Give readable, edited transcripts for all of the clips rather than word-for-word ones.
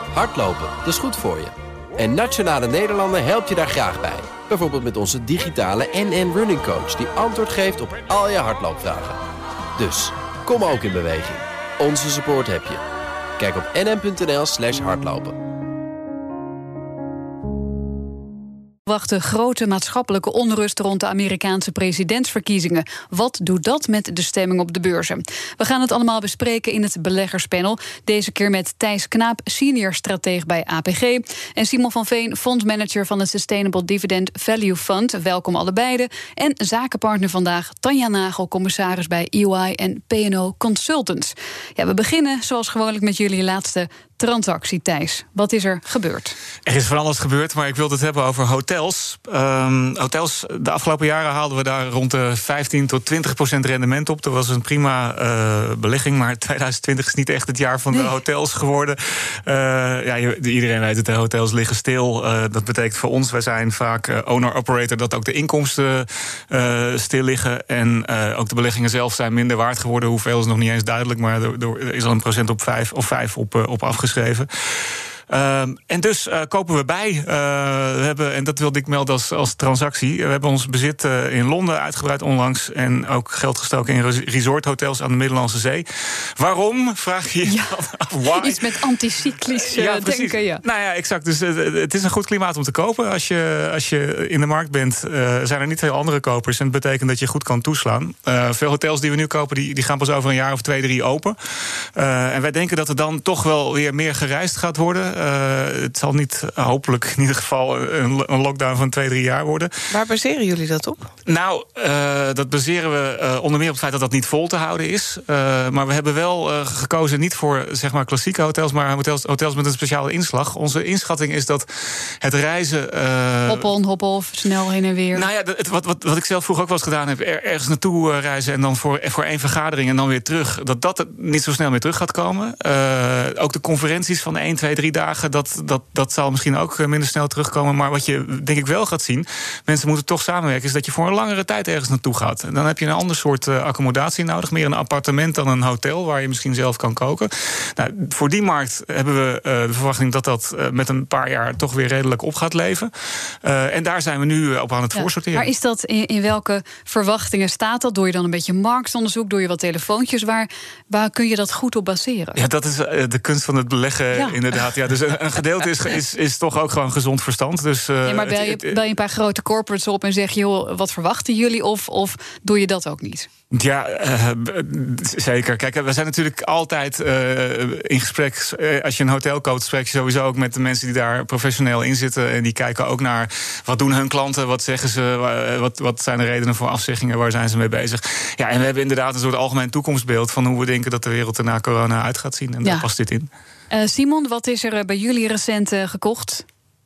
Hardlopen, dat is goed voor je. En Nationale Nederlanden helpt je daar graag bij. Bijvoorbeeld met onze digitale NN Running Coach... die antwoord geeft op al je hardloopvragen. Dus, kom ook in beweging. Onze support heb je. Kijk op nn.nl/hardlopen. Wachten grote maatschappelijke onrust rond de Amerikaanse presidentsverkiezingen. Wat doet dat met de stemming op de beurzen? We gaan het allemaal bespreken in het beleggerspanel. Deze keer met Thijs Knaap, senior strateeg bij APG... en Simon van Veen, fondsmanager van het Sustainable Dividend Value Fund. Welkom allebei. En zakenpartner vandaag, Tanja Nagel, commissaris bij EY en P&O Consultants. Ja, we beginnen zoals gewoonlijk met jullie laatste transactie, Thijs. Wat is er gebeurd? Er is van alles gebeurd, maar ik wilde het hebben over hotels. Hotels, de afgelopen jaren haalden we daar rond de 15 tot 20% rendement op. Dat was een prima belegging, maar 2020 is niet echt het jaar van de hotels geworden. Iedereen weet het, de hotels liggen stil. Dat betekent voor ons, wij zijn vaak owner-operator... dat ook de inkomsten stil liggen. En ook de beleggingen zelf zijn minder waard geworden. Hoeveel is nog niet eens duidelijk, maar er is al een procent op 5 op afgeschreven. En dus kopen we bij. We hebben, en dat wilde ik melden als transactie... we hebben ons bezit in Londen uitgebreid onlangs... en ook geld gestoken in resorthotels aan de Middellandse Zee. Waarom, vraag je je af? Why? Iets met anticyclisch denken, ja. Nou ja, exact. Dus het is een goed klimaat om te kopen. Als je in de markt bent, zijn er niet veel andere kopers... en dat betekent dat je goed kan toeslaan. Veel hotels die we nu kopen, die gaan pas over een jaar of 2-3 open. En wij denken dat er dan toch wel weer meer gereisd gaat worden... het zal niet, hopelijk in ieder geval, een lockdown van 2-3 jaar worden. Waar baseren jullie dat op? Nou, dat baseren we onder meer op het feit dat dat niet vol te houden is. Maar we hebben wel gekozen niet voor zeg maar klassieke hotels... maar hotels met een speciale inslag. Onze inschatting is dat het reizen... hop-on, hop-off, snel heen en weer. Nou ja, wat ik zelf vroeger ook wel eens gedaan heb... ergens naartoe reizen en dan voor één vergadering en dan weer terug... dat niet zo snel meer terug gaat komen. Ook de conferenties van 1, 2, 3 dagen... Dat zal misschien ook minder snel terugkomen. Maar wat je denk ik wel gaat zien... mensen moeten toch samenwerken... is dat je voor een langere tijd ergens naartoe gaat. En dan heb je een ander soort accommodatie nodig. Meer een appartement dan een hotel... waar je misschien zelf kan koken. Nou, voor die markt hebben we de verwachting... dat met een paar jaar toch weer redelijk op gaat leven. En daar zijn we nu op aan het voorsorteren. Maar is dat in welke verwachtingen staat dat? Doe je dan een beetje marktonderzoek? Doe je wat telefoontjes? Waar kun je dat goed op baseren? Ja, dat is de kunst van het beleggen, inderdaad. Ja, dus een gedeelte is toch ook gewoon gezond verstand. Dus, maar bel je een paar grote corporates op en zeg je... joh, wat verwachten jullie? Of doe je dat ook niet? Ja, zeker. Kijk, we zijn natuurlijk altijd in gesprek. Als je een hotel koopt, spreek je sowieso ook met de mensen die daar professioneel in zitten. En die kijken ook naar wat doen hun klanten, wat zeggen ze, wat zijn de redenen voor afzeggingen, waar zijn ze mee bezig. Ja, en we hebben inderdaad een soort algemeen toekomstbeeld van hoe we denken dat de wereld er na corona uit gaat zien. En daar past dit in. Simon, wat is er bij jullie recent gekocht?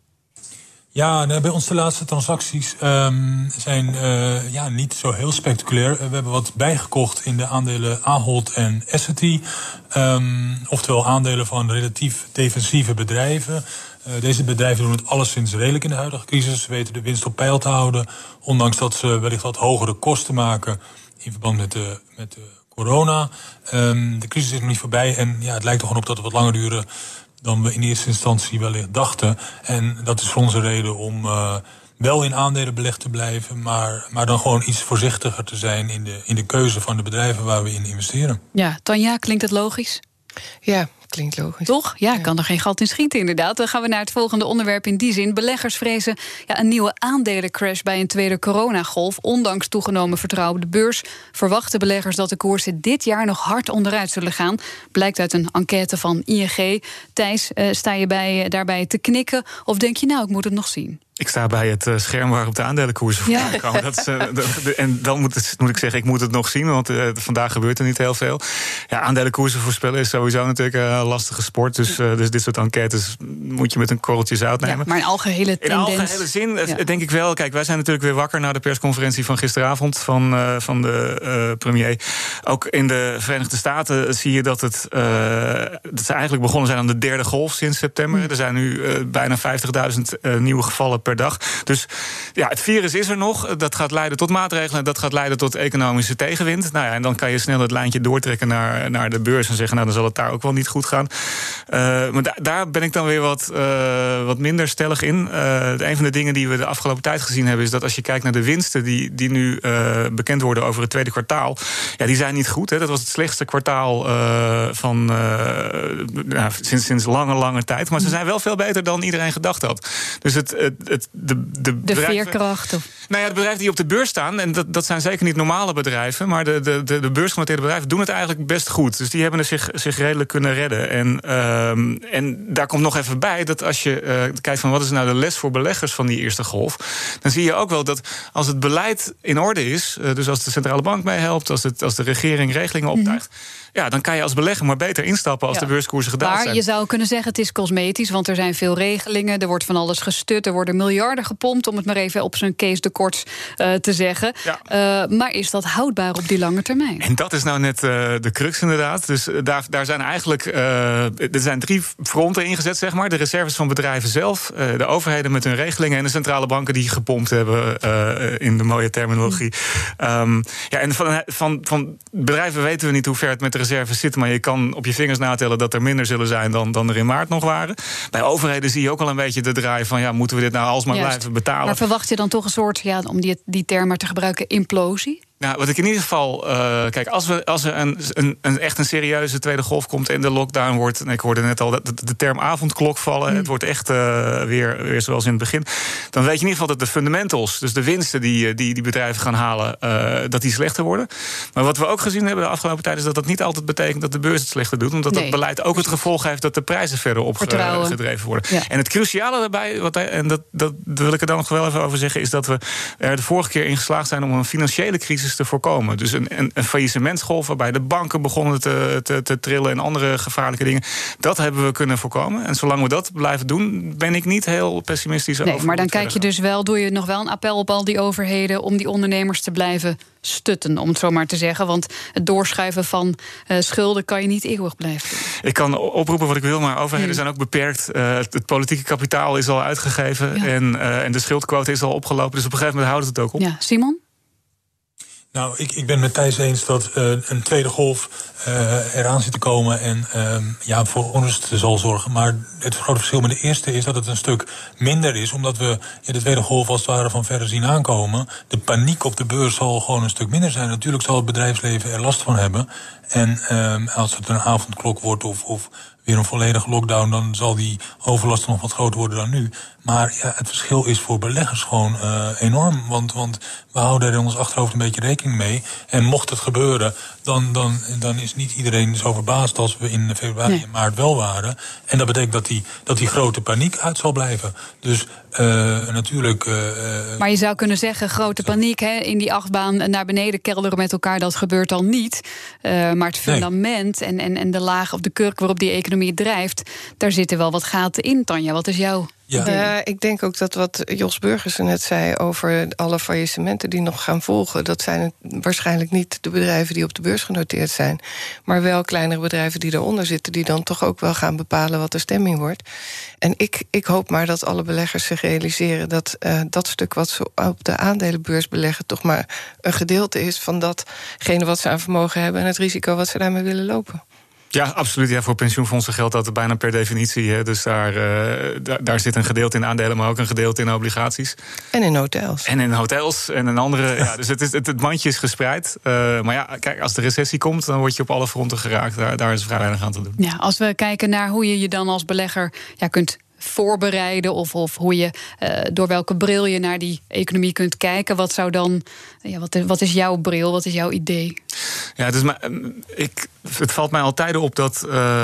Ja, bij ons de laatste transacties zijn niet zo heel spectaculair. We hebben wat bijgekocht in de aandelen Ahold en Essity. Oftewel aandelen van relatief defensieve bedrijven. Deze bedrijven doen het alleszins redelijk in de huidige crisis. Ze weten de winst op peil te houden. Ondanks dat ze wellicht wat hogere kosten maken in verband met de corona. De crisis is nog niet voorbij en het lijkt er gewoon op dat het wat langer duren dan we in eerste instantie wellicht dachten. En dat is voor ons een reden om wel in aandelen belegd te blijven, maar dan gewoon iets voorzichtiger te zijn in de keuze van de bedrijven waar we in investeren. Ja, Tanja, klinkt het logisch? Ja, klinkt logisch. Toch? Ja, kan er geen gat in schieten, inderdaad. Dan gaan we naar het volgende onderwerp in die zin. Beleggers vrezen een nieuwe aandelencrash bij een tweede coronagolf. Ondanks toegenomen vertrouwen op de beurs verwachten beleggers dat de koersen dit jaar nog hard onderuit zullen gaan. Blijkt uit een enquête van ING. Thijs, sta je daarbij te knikken? Of denk je, ik moet het nog zien? Ik sta bij het scherm waarop de aandelenkoersen voorbij komen. En dan moet ik zeggen, ik moet het nog zien, want vandaag gebeurt er niet heel veel. Ja, aandelenkoersen voorspellen is sowieso natuurlijk een lastige sport. Dus dit soort enquêtes moet je met een korreltje zout nemen. Ja, maar in algehele tendens... In algehele zin denk ik wel. Kijk, wij zijn natuurlijk weer wakker na de persconferentie van gisteravond van de premier. Ook in de Verenigde Staten zie je dat ze eigenlijk begonnen zijn aan de derde golf sinds september. Er zijn nu bijna 50.000 nieuwe gevallen per per dag. Dus ja, het virus is er nog. Dat gaat leiden tot maatregelen. Dat gaat leiden tot economische tegenwind. Nou ja, en dan kan je snel het lijntje doortrekken naar de beurs en zeggen, nou, dan zal het daar ook wel niet goed gaan. Maar daar ben ik dan weer wat minder stellig in. Een van de dingen die we de afgelopen tijd gezien hebben, is dat als je kijkt naar de winsten die nu bekend worden over het tweede kwartaal, ja, die zijn niet goed. Hè. Dat was het slechtste kwartaal sinds lange tijd. Maar ze zijn wel veel beter dan iedereen gedacht had. Dus de veerkracht. Nou ja, de bedrijven die op de beurs staan, en dat zijn zeker niet normale bedrijven, maar de beursgenoteerde bedrijven doen het eigenlijk best goed. Dus die hebben zich redelijk kunnen redden. En daar komt nog even bij dat als je kijkt van wat is nou de les voor beleggers van die eerste golf, dan zie je ook wel dat als het beleid in orde is, dus als de centrale bank meehelpt, als de regering regelingen optuigt, ja, dan kan je als belegger maar beter instappen als de beurskoersen gedaald zijn. Maar je zou kunnen zeggen het is cosmetisch, want er zijn veel regelingen, er wordt van alles gestut, er worden miljarden gepompt, om het maar even op zijn Kees de Kort te zeggen. Ja. Maar is dat houdbaar op die lange termijn? En dat is nou net de crux inderdaad. Dus daar zijn eigenlijk er zijn 3 fronten ingezet, zeg maar. De reserves van bedrijven zelf, de overheden met hun regelingen en de centrale banken die gepompt hebben in de mooie terminologie. En van bedrijven weten we niet hoe ver het met de reserves zit, maar je kan op je vingers natellen dat er minder zullen zijn dan er in maart nog waren. Bij overheden zie je ook al een beetje de draai van, ja, moeten we dit nou alsmaar blijven betalen? Maar verwacht je dan toch een soort, ja, om die term maar te gebruiken, implosie? Nou, wat ik in ieder geval... kijk, als er echt een serieuze tweede golf komt en de lockdown wordt, en ik hoorde net al de term avondklok vallen, het wordt echt weer zoals in het begin, dan weet je in ieder geval dat de fundamentals, dus de winsten die bedrijven gaan halen, dat die slechter worden. Maar wat we ook gezien hebben de afgelopen tijd is dat niet altijd betekent dat de beurs het slechter doet, omdat dat beleid ook het gevolg heeft dat de prijzen verder opgedreven worden. Ja. En het cruciale daarbij, en dat wil ik er dan nog wel even over zeggen, is dat we er de vorige keer in geslaagd zijn om een financiële crisis te voorkomen. Dus een faillissementsgolf waarbij de banken begonnen te trillen en andere gevaarlijke dingen. Dat hebben we kunnen voorkomen. En zolang we dat blijven doen, ben ik niet heel pessimistisch over. Nee, maar dan kijk je dus wel, doe je nog wel een appel op al die overheden om die ondernemers te blijven stutten, om het zo maar te zeggen. Want het doorschuiven van schulden kan je niet eeuwig blijven doen. Ik kan oproepen wat ik wil, maar overheden zijn ook beperkt. Het politieke kapitaal is al uitgegeven en de schuldquote is al opgelopen. Dus op een gegeven moment houdt het ook op. Ja, Simon? Nou, ik ben met Thijs eens dat een tweede golf eraan zit te komen en voor onrust zal zorgen. Maar het grote verschil met de eerste is dat het een stuk minder is, omdat we de tweede golf als het ware van verre zien aankomen. De paniek op de beurs zal gewoon een stuk minder zijn. Natuurlijk zal het bedrijfsleven er last van hebben. En als het een avondklok wordt of weer een volledige lockdown, dan zal die overlast nog wat groter worden dan nu. Maar ja, het verschil is voor beleggers gewoon enorm. Want we houden er in ons achterhoofd een beetje rekening mee. En mocht het gebeuren, dan is niet iedereen zo verbaasd als we in februari en maart wel waren. En dat betekent dat die grote paniek uit zal blijven. Dus natuurlijk... maar je zou kunnen zeggen, grote paniek in die achtbaan naar beneden kelderen met elkaar, dat gebeurt dan niet. Maar het fundament en de laag of de kurk waarop die economie drijft, daar zitten wel wat gaten in, Tanja. Wat is jouw... Ja. Ik denk ook dat wat Jos Burgers net zei over alle faillissementen die nog gaan volgen, dat zijn waarschijnlijk niet de bedrijven die op de beurs genoteerd zijn, maar wel kleinere bedrijven die daaronder zitten, die dan toch ook wel gaan bepalen wat de stemming wordt. En ik hoop maar dat alle beleggers zich realiseren dat dat stuk wat ze op de aandelenbeurs beleggen toch maar een gedeelte is van datgene wat ze aan vermogen hebben en het risico wat ze daarmee willen lopen. Ja, absoluut. Ja, voor pensioenfondsen geldt dat bijna per definitie. Hè. Dus daar zit een gedeelte in aandelen, maar ook een gedeelte in obligaties. En in hotels. En in hotels en in andere. Ja, dus het mandje is gespreid. Maar ja, kijk, als de recessie komt, dan word je op alle fronten geraakt. Daar is vrij weinig aan te doen. Ja, als we kijken naar hoe je je dan als belegger kunt voorbereiden of hoe je door welke bril je naar die economie kunt kijken. Wat zou dan, wat is jouw bril, wat is jouw idee? Ja, dus het valt mij altijd op dat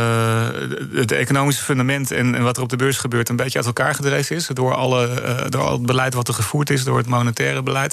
het economische fundament en wat er op de beurs gebeurt een beetje uit elkaar gedreven is door al het beleid wat er gevoerd is, door het monetaire beleid.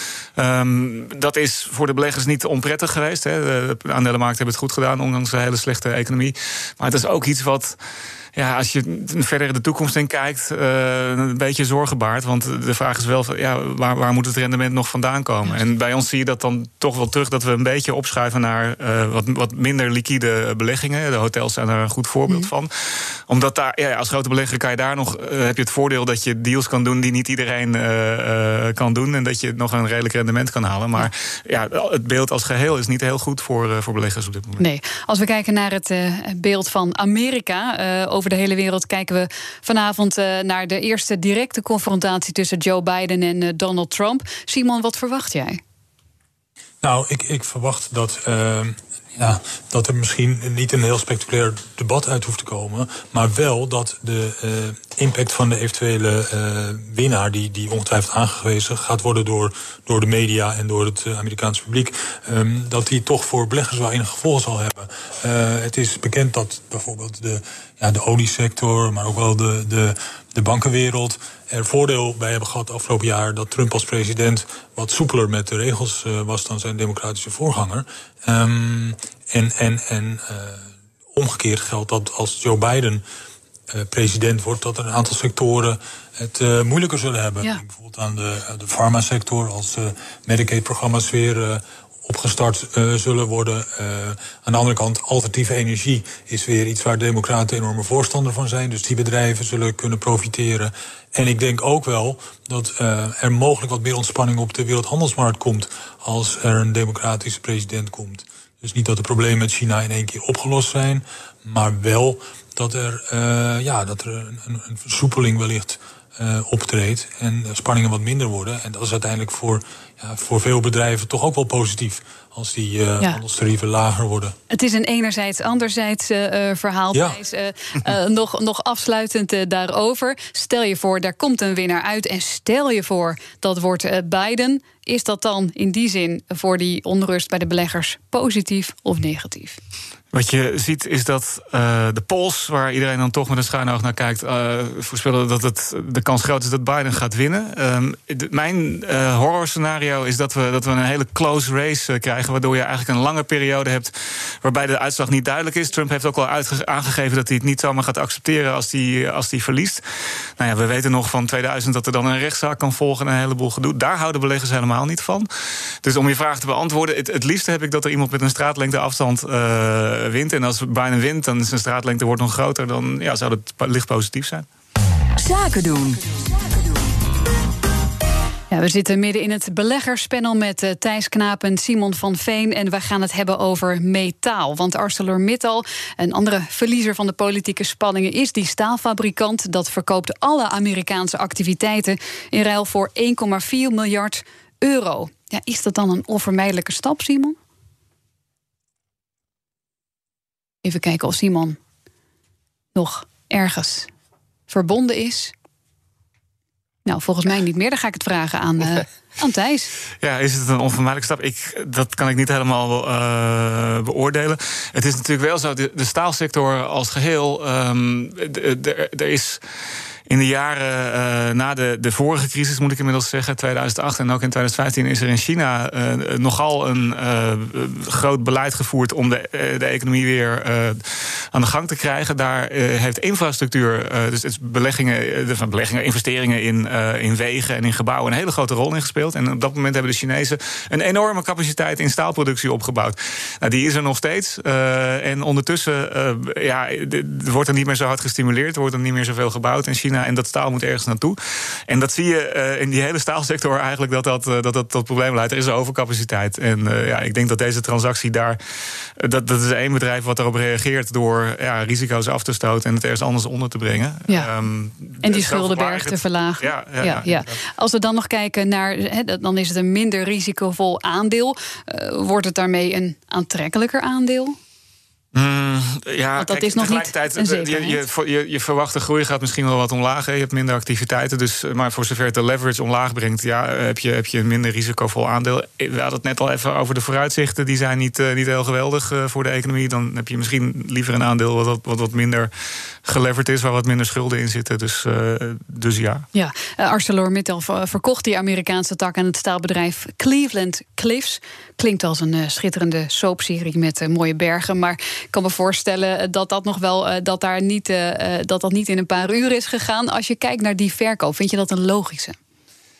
Dat is voor de beleggers niet onprettig geweest. Hè. De aandelenmarkt hebben het goed gedaan, ondanks een hele slechte economie. Maar het is ook iets wat, ja, als je verder de toekomst in kijkt, een beetje zorgen baart. Want de vraag is wel, waar moet het rendement nog vandaan komen? En bij ons zie je dat dan toch wel terug, dat we een beetje opschuiven naar wat minder minder liquide beleggingen. De hotels zijn daar een goed voorbeeld van. Omdat daar, als grote belegger kan je daar nog, heb je het voordeel dat je deals kan doen die niet iedereen kan doen. En dat je nog een redelijk rendement kan halen. Maar het beeld als geheel is niet heel goed voor beleggers op dit moment. Nee, als we kijken naar het beeld van Amerika, over de hele wereld kijken we vanavond naar de eerste directe confrontatie tussen Joe Biden en Donald Trump. Simon, wat verwacht jij? Nou, ik verwacht dat er misschien niet een heel spectaculair debat uit hoeft te komen, maar wel dat de impact van de eventuele winnaar, die ongetwijfeld aangewezen gaat worden door de media en door het Amerikaanse publiek, dat die toch voor beleggers wel enige gevolgen zal hebben. Het is bekend dat bijvoorbeeld de oliesector, maar ook wel de bankenwereld er voordeel bij hebben gehad afgelopen jaar dat Trump als president wat soepeler met de regels was dan zijn democratische voorganger. Omgekeerd geldt dat als Joe Biden president wordt, dat er een aantal sectoren het moeilijker zullen hebben. Ja. Denk bijvoorbeeld aan de farmasector, als Medicaid-programma's weer opgestart zullen worden. Aan de andere kant, alternatieve energie is weer iets waar democraten enorme voorstander van zijn. Dus die bedrijven zullen kunnen profiteren. En ik denk ook wel dat er mogelijk wat meer ontspanning op de wereldhandelsmarkt komt als er een democratische president komt. Dus niet dat de problemen met China in één keer opgelost zijn, maar wel dat er een versoepeling wellicht optreedt en spanningen wat minder worden. En dat is uiteindelijk voor veel bedrijven toch ook wel positief als die handelstarieven lager worden. Het is een enerzijds anderzijds verhaal. Ja. Nog afsluitend daarover. Stel je voor, daar komt een winnaar uit en stel je voor, dat wordt Biden. Is dat dan in die zin voor die onrust bij de beleggers positief of negatief? Wat je ziet is dat de polls, waar iedereen dan toch met een schuin oog naar kijkt, voorspellen dat de kans groot is dat Biden gaat winnen. Mijn horrorscenario is dat we een hele close race krijgen, waardoor je eigenlijk een lange periode hebt waarbij de uitslag niet duidelijk is. Trump heeft ook al aangegeven dat hij het niet zomaar gaat accepteren als hij verliest. Nou ja, we weten nog van 2000 dat er dan een rechtszaak kan volgen en een heleboel gedoe. Daar houden beleggers helemaal niet van. Dus om je vraag te beantwoorden, het liefste heb ik dat er iemand met een straatlengte afstand wint. En als Biden wint, dan is zijn straatlengte wordt nog groter, dan zou het licht positief zijn. Zaken doen. Ja, we zitten midden in het beleggerspanel met Thijs Knaap en Simon van Veen. En we gaan het hebben over metaal. Want ArcelorMittal, een andere verliezer van de politieke spanningen, is die staalfabrikant. Dat verkoopt alle Amerikaanse activiteiten in ruil voor 1,4 miljard euro. Ja, is dat dan een onvermijdelijke stap, Simon? Even kijken of Simon nog ergens verbonden is. Nou, volgens mij niet meer. Dan ga ik het vragen aan Thijs. Ja, is het een onvermijdelijke stap? Dat kan ik niet helemaal beoordelen. Het is natuurlijk wel zo, de staalsector als geheel, er is in de jaren na de vorige crisis, moet ik inmiddels zeggen, 2008 en ook in 2015... is er in China nogal een groot beleid gevoerd om de economie weer aan de gang te krijgen. Daar heeft infrastructuur, dus het investeringen in wegen en in gebouwen, een hele grote rol in gespeeld. En op dat moment hebben de Chinezen een enorme capaciteit in staalproductie opgebouwd. Nou, die is er nog steeds. En ondertussen wordt er niet meer zo hard gestimuleerd, er wordt er niet meer zoveel gebouwd in China. En dat staal moet ergens naartoe. En dat zie je in die hele staalsector eigenlijk dat tot probleem leidt. Er is een overcapaciteit. En ik denk dat deze transactie daar, dat is één bedrijf wat daarop reageert door risico's af te stoten en het ergens anders onder te brengen. Ja. En die schuldenberg te verlagen. Ja. Als we dan nog kijken naar, dan is het een minder risicovol aandeel. Wordt het daarmee een aantrekkelijker aandeel? Want dat is nog niet een zekerheid. Je verwachte groei gaat misschien wel wat omlaag. Hè. Je hebt minder activiteiten. Maar voor zover het de leverage omlaag brengt, heb je een minder risicovol aandeel. We hadden het net al even over de vooruitzichten. Die zijn niet heel geweldig voor de economie. Dan heb je misschien liever een aandeel wat minder geleverd is, waar wat minder schulden in zitten. Dus ja. Ja, ArcelorMittal verkocht die Amerikaanse tak aan het staalbedrijf Cleveland Cliffs. Klinkt als een schitterende soapserie met mooie bergen. Maar ik kan me voorstellen dat dat niet in een paar uur is gegaan. Als je kijkt naar die verkoop, vind je dat een logische?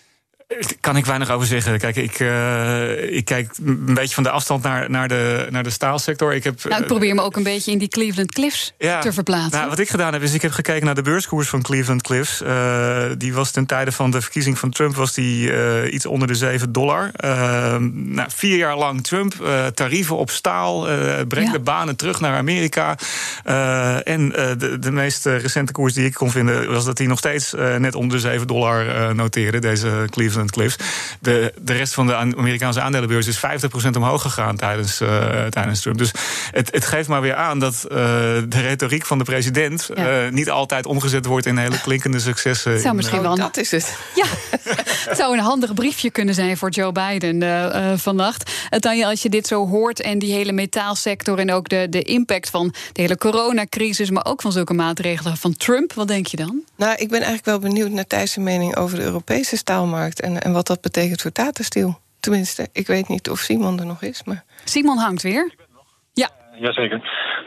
Kan ik weinig over zeggen. Kijk, ik kijk een beetje van de afstand naar de staalsector. Ik probeer me ook een beetje in die Cleveland Cliffs te verplaatsen. Nou, wat ik gedaan heb, is ik heb gekeken naar de beurskoers van Cleveland Cliffs. Die was ten tijde van de verkiezing van Trump was die iets onder de $7. 4 jaar lang Trump, tarieven op staal, brengt de banen terug naar Amerika. En de meest recente koers die ik kon vinden was dat hij nog steeds net onder de $7 noteerde, deze Cleveland Cliffs. De rest van de Amerikaanse aandelenbeurs is 50% omhoog gegaan tijdens Trump. Dus het geeft maar weer aan dat de retoriek van de president niet altijd omgezet wordt in hele klinkende successen. Het zou misschien wel dat is het. Ja, het zou een handig briefje kunnen zijn voor Joe Biden vannacht. Tanja, als je dit zo hoort en die hele metaalsector en ook de impact van de hele coronacrisis, maar ook van zulke maatregelen van Trump, wat denk je dan? Nou, ik ben eigenlijk wel benieuwd naar Thijs' mening over de Europese staalmarkt en wat dat betekent voor Tata Steel. Tenminste, ik weet niet of Simon er nog is. Maar Simon hangt weer. Ja. Jazeker.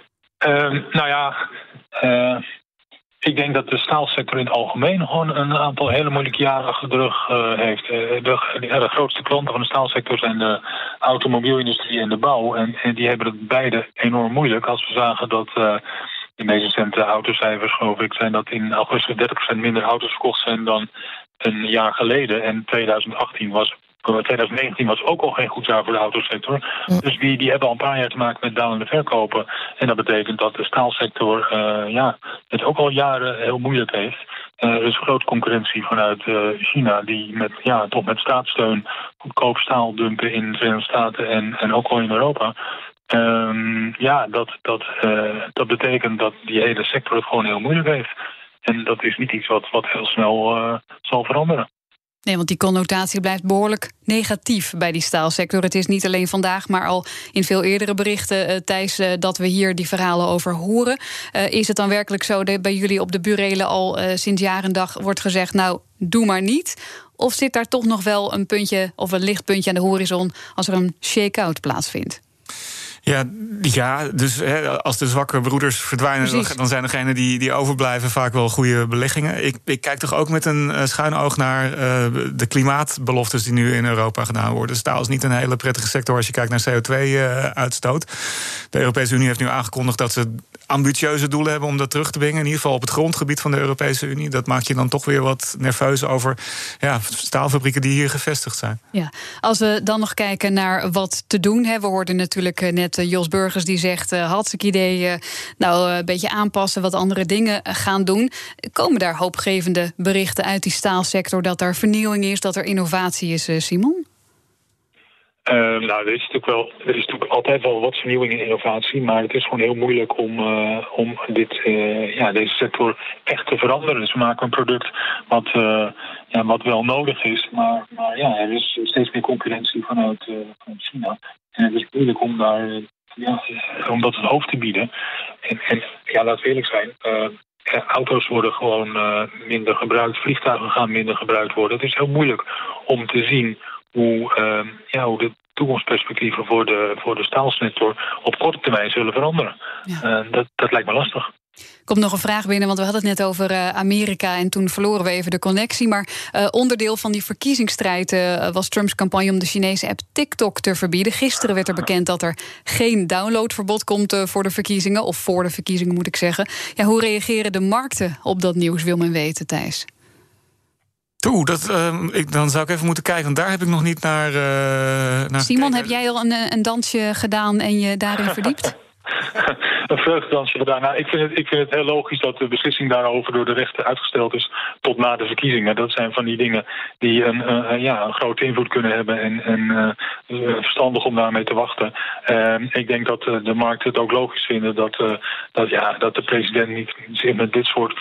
Ik denk dat de staalsector in het algemeen gewoon een aantal hele moeilijke jaren achter de rug heeft. De grootste klanten van de staalsector zijn de automobielindustrie en de bouw. En die hebben het beide enorm moeilijk. Als we zagen dat de meest recente autocijfers, geloof ik, zijn dat in augustus 30% minder auto's verkocht zijn dan een jaar geleden. En 2019 was ook al geen goed jaar voor de autosector. Dus die hebben al een paar jaar te maken met dalende verkopen. En dat betekent dat de staalsector het ook al jaren heel moeilijk heeft. Er is grote concurrentie vanuit China die met staatssteun goedkoop staal dumpen in de Verenigde Staten en ook al in Europa. Dat betekent dat die hele sector het gewoon heel moeilijk heeft. En dat is niet iets wat heel snel zal veranderen. Nee, want die connotatie blijft behoorlijk negatief bij die staalsector. Het is niet alleen vandaag, maar al in veel eerdere berichten, Thijs, dat we hier die verhalen over horen. Is het dan werkelijk zo dat bij jullie op de burelen al sinds jaar en dag wordt gezegd, nou, doe maar niet? Of zit daar toch nog wel een puntje of een lichtpuntje aan de horizon als er een shake-out plaatsvindt? Ja, dus als de zwakke broeders verdwijnen, dan zijn degenen die overblijven vaak wel goede beleggingen. Ik kijk toch ook met een schuin oog naar de klimaatbeloftes die nu in Europa gedaan worden. Staal is niet een hele prettige sector als je kijkt naar CO2-uitstoot. De Europese Unie heeft nu aangekondigd dat ze ambitieuze doelen hebben om dat terug te brengen. In ieder geval op het grondgebied van de Europese Unie. Dat maakt je dan toch weer wat nerveus over staalfabrieken die hier gevestigd zijn. Ja, als we dan nog kijken naar wat te doen. We hoorden natuurlijk net Jos Burgers die zegt, hartstikke idee, een beetje aanpassen, wat andere dingen gaan doen. Komen daar hoopgevende berichten uit die staalsector, dat er vernieuwing is, dat er innovatie is, Simon? Er is natuurlijk altijd wel wat vernieuwing en innovatie, maar het is gewoon heel moeilijk om deze sector echt te veranderen. Dus we maken een product wat wel nodig is, maar er is steeds meer concurrentie vanuit China. En het is moeilijk om om dat het hoofd te bieden. En laten we eerlijk zijn, auto's worden gewoon minder gebruikt, vliegtuigen gaan minder gebruikt worden. Het is heel moeilijk om te zien hoe de toekomstperspectieven voor de staalsector op korte termijn zullen veranderen. Ja. Dat lijkt me lastig. Er komt nog een vraag binnen, want we hadden het net over Amerika en toen verloren we even de connectie. Maar onderdeel van die verkiezingsstrijd was Trumps campagne om de Chinese app TikTok te verbieden. Gisteren werd er bekend dat er geen downloadverbod komt voor de verkiezingen. Of voor de verkiezingen, moet ik zeggen. Ja, hoe reageren de markten op dat nieuws, wil men weten, Thijs? Dan zou ik even moeten kijken, want daar heb ik nog niet naar Simon, gekeken. heb jij al een dansje gedaan en je daarin verdiept? Een vreugdedansje gedaan. Nou, ik vind het heel logisch dat de beslissing daarover door de rechter uitgesteld is tot na de verkiezingen. Dat zijn van die dingen die een grote invloed kunnen hebben en verstandig om daarmee te wachten. Ik denk dat de markt het ook logisch vinden dat de president niet zich met dit soort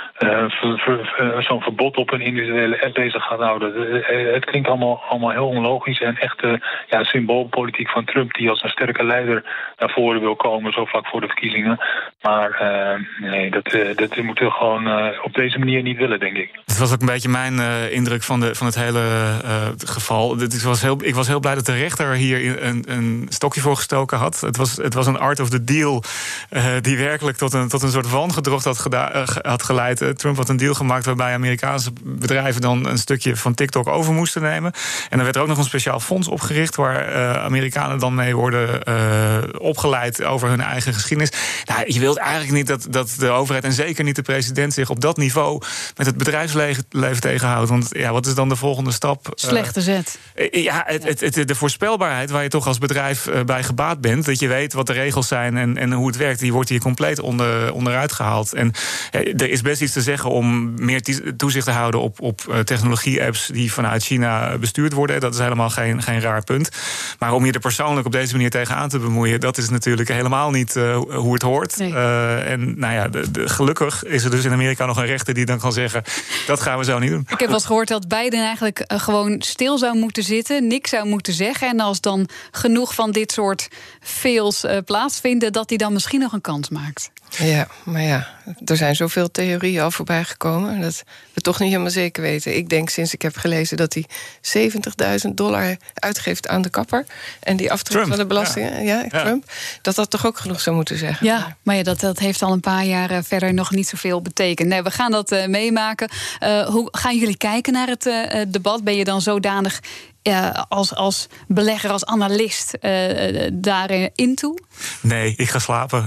zo'n verbod op een individuele app bezig gaat houden. Het klinkt allemaal heel onlogisch en echt symboolpolitiek van Trump die als een sterke leider naar voren wil komen zo vlak voor de verkiezingen. Maar dat moeten we gewoon op deze manier niet willen, denk ik. was ook een beetje mijn indruk van het hele geval. Ik was heel blij dat de rechter hier een stokje voor gestoken had. Het was een art of the deal die werkelijk tot een soort wangedrocht had geleid. Trump had een deal gemaakt waarbij Amerikaanse bedrijven dan een stukje van TikTok over moesten nemen. En dan werd er ook nog een speciaal fonds opgericht waar Amerikanen dan mee worden opgeleid over hun eigen geschiedenis. Nou, je wilt eigenlijk niet dat de overheid en zeker niet de president zich op dat niveau met het bedrijfsleven tegenhoudt. Want ja, wat is dan de volgende stap? Slechte zet. De voorspelbaarheid waar je toch als bedrijf bij gebaat bent, dat je weet wat de regels zijn en hoe het werkt, die wordt hier compleet onderuit gehaald. En er is best iets te zeggen om meer toezicht te houden op technologie-apps die vanuit China bestuurd worden. Dat is helemaal geen raar punt. Maar om je er persoonlijk op deze manier tegenaan te bemoeien, dat is natuurlijk helemaal niet hoe het hoort. Nee. En nou ja, gelukkig is er dus in Amerika nog een rechter die dan kan zeggen, dat gaan we zo niet doen. Ik heb wel eens gehoord dat Biden eigenlijk gewoon stil zou moeten zitten, niks zou moeten zeggen. En als dan genoeg van dit soort fails plaatsvinden, dat hij dan misschien nog een kans maakt. Ja, maar ja, er zijn zoveel theorieën al voorbij gekomen dat we toch niet helemaal zeker weten. Ik denk sinds ik heb gelezen dat hij $70.000 uitgeeft aan de kapper en die aftrek van de belastingen, Trump, dat toch ook genoeg zou moeten zeggen. Ja, maar ja, dat heeft al een paar jaar verder nog niet zoveel betekend. Nee, we gaan dat meemaken. Hoe gaan jullie kijken naar het debat? Ben je dan zodanig als belegger, als analist daarin toe? Nee, ik ga slapen.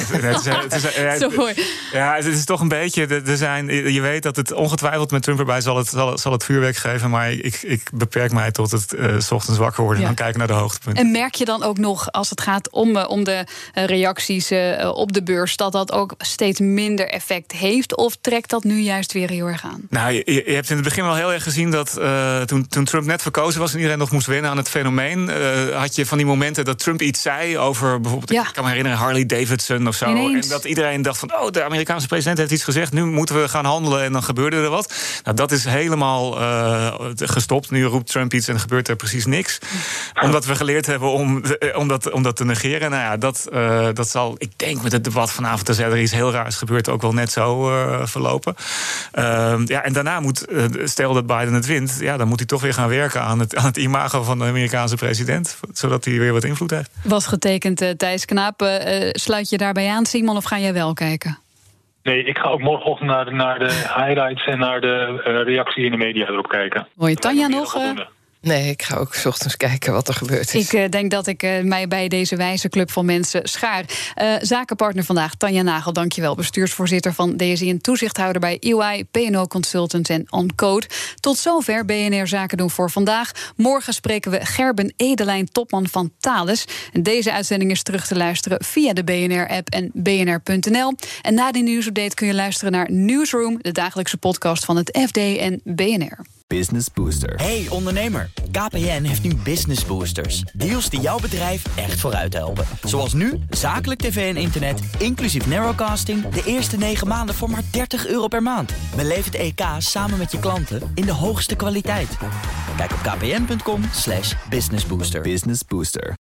Het is toch een beetje. Je weet dat het ongetwijfeld met Trump erbij zal het vuurwerk geven. Maar ik beperk mij tot het 's ochtends wakker worden en dan kijken naar de hoogtepunten. En merk je dan ook nog, als het gaat om de reacties op de beurs, dat ook steeds minder effect heeft? Of trekt dat nu juist weer heel erg aan? Nou, je hebt in het begin wel heel erg gezien dat toen Trump net verkozen was en iedereen nog moest wennen aan het fenomeen, had je van die momenten dat Trump iets zei over bijvoorbeeld, ik kan me herinneren, Harley Davidson of zo. Ineens. En dat iedereen dacht van, de Amerikaanse president heeft iets gezegd, nu moeten we gaan handelen en dan gebeurde er wat. Nou, dat is helemaal gestopt. Nu roept Trump iets en gebeurt er precies niks. Omdat we geleerd hebben om dat te negeren. Nou ja, dat zal, ik denk met het debat vanavond, als er iets heel raars gebeurt, ook wel net zo verlopen. En daarna stel dat Biden het wint, dan moet hij toch weer gaan werken aan het imago van de Amerikaanse president, zodat hij weer wat invloed heeft. Was getekend, Thijs Knaap. Sluit je daarbij aan, Simon, of ga jij wel kijken? Nee, ik ga ook morgenochtend naar de highlights en naar de reactie in de media erop kijken. Hoor je Tanja nog? Nee, ik ga ook 's ochtends kijken wat er gebeurd is. Ik denk dat ik mij bij deze wijze club van mensen schaar. Zakenpartner vandaag, Tanja Nagel, dankjewel. Bestuursvoorzitter van DSI en toezichthouder bij EY, P&O Consultants en OnCode. Tot zover BNR Zaken doen voor vandaag. Morgen spreken we Gerben Edelijn, topman van Thales. En deze uitzending is terug te luisteren via de BNR-app en bnr.nl. En na die nieuwsupdate kun je luisteren naar Newsroom, de dagelijkse podcast van het FD en BNR. Business Booster. Hey ondernemer, KPN heeft nu Business Boosters. Deals die jouw bedrijf echt vooruit helpen. Zoals nu, zakelijk tv en internet, inclusief narrowcasting, de eerste 9 maanden voor maar €30 per maand. Beleef het EK samen met je klanten in de hoogste kwaliteit. Kijk op kpn.com/businessbooster. Business Booster.